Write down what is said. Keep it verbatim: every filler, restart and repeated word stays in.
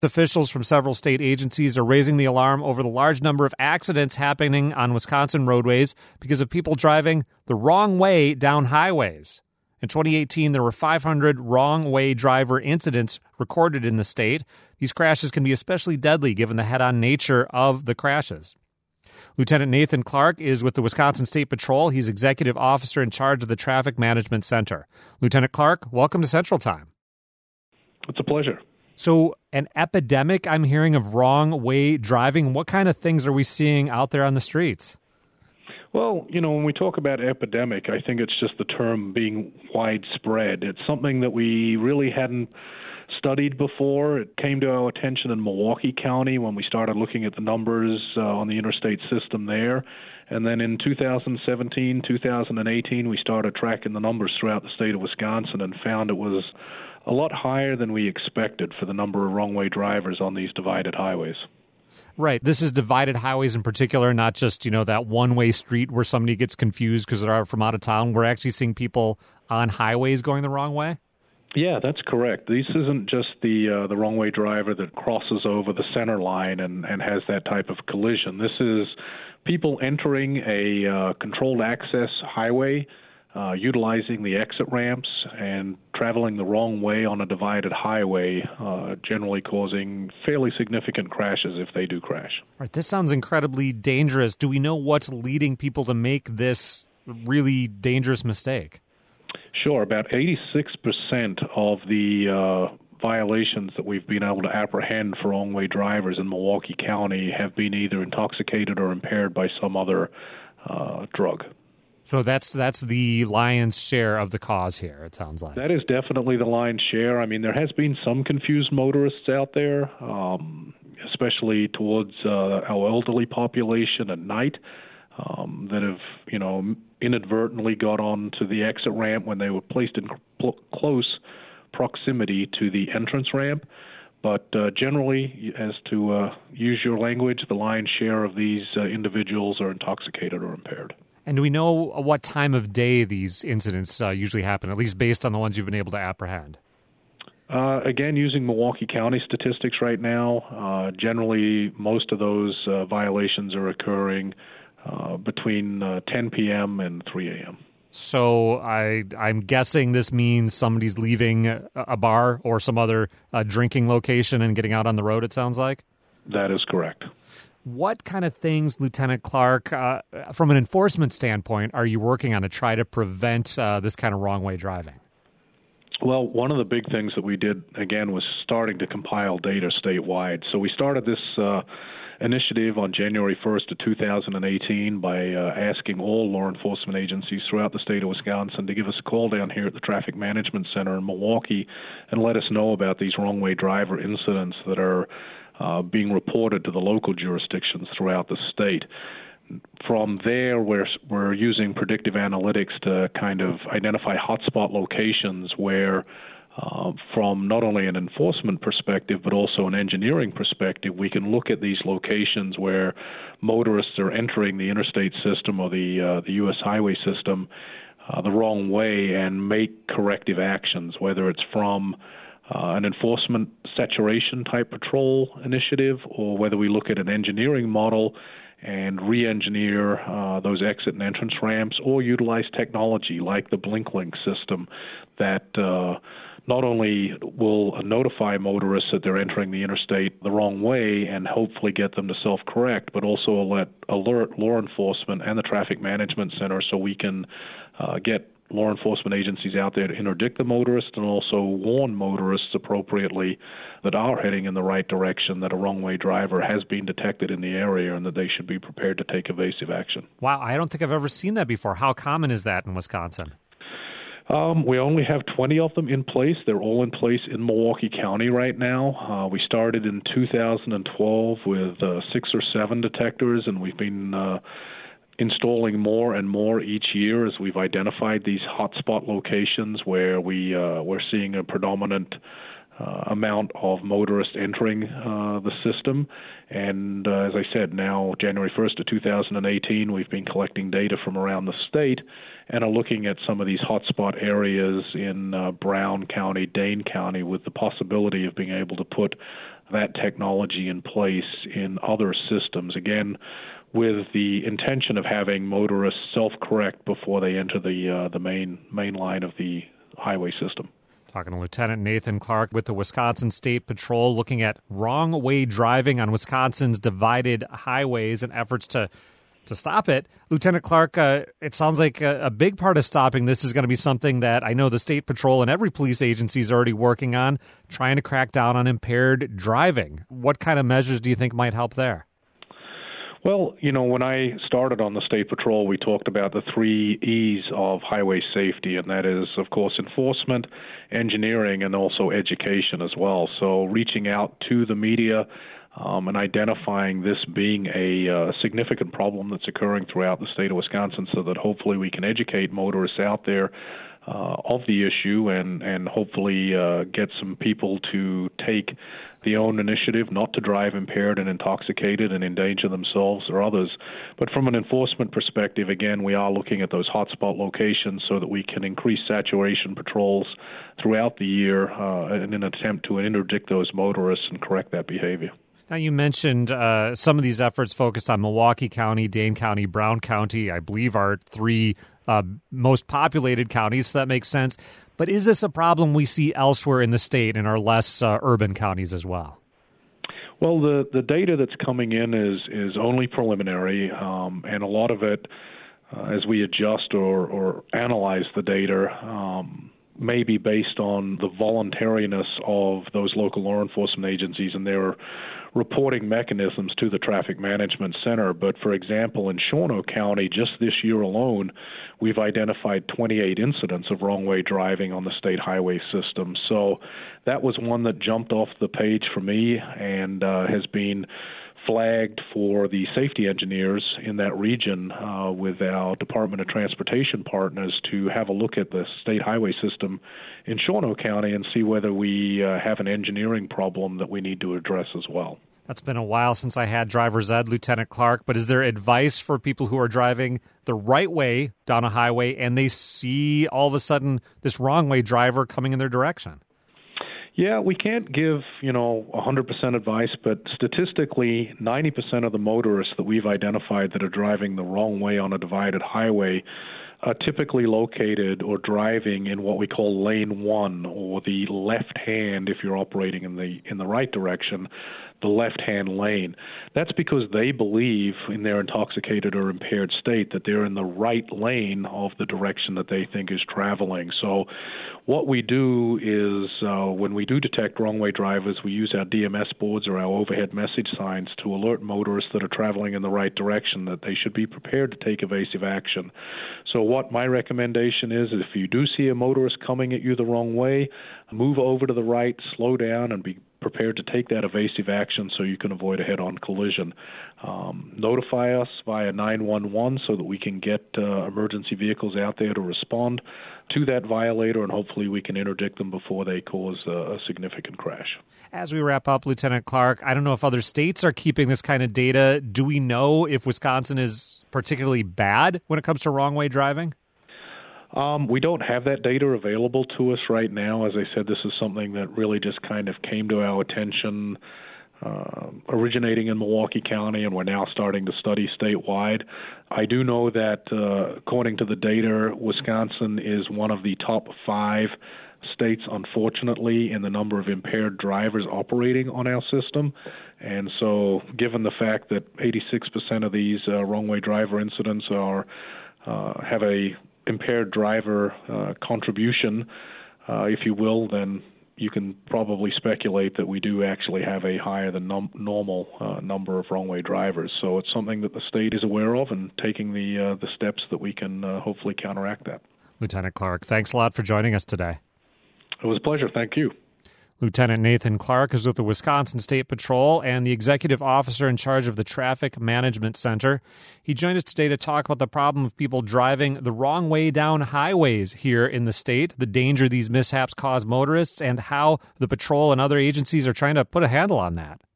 Officials from several state agencies are raising the alarm over the large number of accidents happening on Wisconsin roadways because of people driving the wrong way down highways. In twenty eighteen, there were five hundred wrong-way driver incidents recorded in the state. These crashes can be especially deadly given the head-on nature of the crashes. Lieutenant Nathan Clark is with the Wisconsin State Patrol. He's executive officer in charge of the Traffic Management Center. Lieutenant Clark, welcome to Central Time. It's a pleasure. So an epidemic, I'm hearing, of wrong-way driving. What kind of things are we seeing out there on the streets? Well, you know, when we talk about epidemic, I think it's just the term being widespread. It's something that we really hadn't studied before. It came to our attention in Milwaukee County when we started looking at the numbers uh, on the interstate system there. And then in two thousand seventeen, two thousand eighteen, we started tracking the numbers throughout the state of Wisconsin and found it was a lot higher than we expected for the number of wrong-way drivers on these divided highways. Right. This is divided highways in particular, not just, you know, that one-way street where somebody gets confused because they're from out of town. We're actually seeing people on highways going the wrong way? Yeah, that's correct. This isn't just the uh, the wrong-way driver that crosses over the center line and, and has that type of collision. This is people entering a uh, controlled access highway, uh, utilizing the exit ramps and traveling the wrong way on a divided highway, uh, generally causing fairly significant crashes if they do crash. All right, this sounds incredibly dangerous. Do we know what's leading people to make this really dangerous mistake? Sure. About eighty-six percent of the uh, violations that we've been able to apprehend for wrong-way drivers in Milwaukee County have been either intoxicated or impaired by some other uh, drug. So that's that's the lion's share of the cause here, it sounds like. That is definitely the lion's share. I mean, there has been some confused motorists out there, um, especially towards uh, our elderly population at night, um, that have, you know, inadvertently got onto the exit ramp when they were placed in cl- close proximity to the entrance ramp. But uh, generally, as to uh, use your language, the lion's share of these uh, individuals are intoxicated or impaired. And do we know what time of day these incidents uh, usually happen, at least based on the ones you've been able to apprehend? Uh, again, using Milwaukee County statistics right now, uh, generally most of those uh, violations are occurring uh, between uh, ten p.m. and three a.m. So I, I'm guessing this means somebody's leaving a, a bar or some other uh, drinking location and getting out on the road, it sounds like? That is correct. What kind of things, Lieutenant Clark, uh, from an enforcement standpoint, are you working on to try to prevent uh, this kind of wrong-way driving? Well, one of the big things that we did, again, was starting to compile data statewide. So we started this uh, initiative on January first of two thousand eighteen by uh, asking all law enforcement agencies throughout the state of Wisconsin to give us a call down here at the Traffic Management Center in Milwaukee and let us know about these wrong-way driver incidents that are uh, being reported to the local jurisdictions throughout the state. From there, we're, we're using predictive analytics to kind of identify hotspot locations where, uh, from not only an enforcement perspective but also an engineering perspective, we can look at these locations where motorists are entering the interstate system or the uh, the U S highway system uh, the wrong way and make corrective actions, whether it's from Uh, an enforcement saturation type patrol initiative, or whether we look at an engineering model and re-engineer uh, those exit and entrance ramps, or utilize technology like the BlinkLink system that uh, not only will notify motorists that they're entering the interstate the wrong way and hopefully get them to self-correct, but also let alert law enforcement and the Traffic Management Center so we can uh, get law enforcement agencies out there to interdict the motorists and also warn motorists appropriately that are heading in the right direction, that a wrong-way driver has been detected in the area and that they should be prepared to take evasive action. Wow, I don't think I've ever seen that before. How common is that in Wisconsin? Um, we only have twenty of them in place. They're all in place in Milwaukee County right now. Uh, we started in two thousand twelve with uh, six or seven detectors, and we've been uh, installing more and more each year as we've identified these hotspot locations where we, uh, we're seeing a predominant uh, amount of motorists entering uh, the system. And uh, as I said, now January first of two thousand eighteen, we've been collecting data from around the state and are looking at some of these hotspot areas in uh, Brown County, Dane County, with the possibility of being able to put that technology in place in other systems, again, with the intention of having motorists self-correct before they enter the uh, the main main line of the highway system. Talking to Lieutenant Nathan Clark with the Wisconsin State Patrol, looking at wrong-way driving on Wisconsin's divided highways and efforts to to stop it. Lieutenant Clark, uh, it sounds like a, a big part of stopping this is going to be something that I know the State Patrol and every police agency is already working on, trying to crack down on impaired driving. What kind of measures do you think might help there? Well, you know, when I started on the State Patrol, we talked about the three E's of highway safety, and that is, of course, enforcement, engineering, and also education as well. So reaching out to the media um, and identifying this being a uh, significant problem that's occurring throughout the state of Wisconsin so that hopefully we can educate motorists out there uh, of the issue and, and hopefully uh, get some people to take the own initiative not to drive impaired and intoxicated and endanger themselves or others. But from an enforcement perspective, again, we are looking at those hotspot locations so that we can increase saturation patrols throughout the year uh, in an attempt to interdict those motorists and correct that behavior. Now, you mentioned uh, some of these efforts focused on Milwaukee County, Dane County, Brown County, I believe are three uh, most populated counties, so that makes sense. But is this a problem we see elsewhere in the state in our less uh, urban counties as well? Well, the, the data that's coming in is, is only preliminary, um, and a lot of it, uh, as we adjust or, or analyze the data, um, may be based on the voluntariness of those local law enforcement agencies and their reporting mechanisms to the Traffic Management Center. But, for example, in Shawano County, just this year alone, we've identified twenty-eight incidents of wrong-way driving on the state highway system. So that was one that jumped off the page for me and uh, has been flagged for the safety engineers in that region uh, with our Department of Transportation partners to have a look at the state highway system in Shawano County and see whether we uh, have an engineering problem that we need to address as well. That's been a while since I had driver's ed, Lieutenant Clark, but is there advice for people who are driving the right way down a highway and they see all of a sudden this wrong way driver coming in their direction? Yeah, we can't give, you know, one hundred percent advice, but statistically, ninety percent of the motorists that we've identified that are driving the wrong way on a divided highway are typically located or driving in what we call lane one, or the left hand if you're operating in the in the right direction, the left-hand lane. That's because they believe in their intoxicated or impaired state that they're in the right lane of the direction that they think is traveling. So what we do is uh, when we do detect wrong-way drivers, we use our D M S boards or our overhead message signs to alert motorists that are traveling in the right direction that they should be prepared to take evasive action. So what my recommendation is, is if you do see a motorist coming at you the wrong way, move over to the right, slow down, and be prepared to take that evasive action so you can avoid a head-on collision. Um, notify us via nine one one so that we can get uh, emergency vehicles out there to respond to that violator, and hopefully we can interdict them before they cause a, a significant crash. As we wrap up, Lieutenant Clark, I don't know if other states are keeping this kind of data. Do we know if Wisconsin is particularly bad when it comes to wrong-way driving? Um, we don't have that data available to us right now. As I said, this is something that really just kind of came to our attention uh, originating in Milwaukee County, and we're now starting to study statewide. I do know that, uh, according to the data, Wisconsin is one of the top five states, unfortunately, in the number of impaired drivers operating on our system. And so given the fact that eighty-six percent of these uh, wrong-way driver incidents are uh, have a impaired driver uh, contribution, uh, if you will, then you can probably speculate that we do actually have a higher than num- normal uh, number of wrong-way drivers. So it's something that the state is aware of and taking the uh, the steps that we can uh, hopefully counteract that. Lieutenant Clark, thanks a lot for joining us today. It was a pleasure. Thank you. Lieutenant Nathan Clark is with the Wisconsin State Patrol and the executive officer in charge of the Traffic Management Center. He joined us today to talk about the problem of people driving the wrong way down highways here in the state, the danger these mishaps cause motorists, and how the patrol and other agencies are trying to put a handle on that.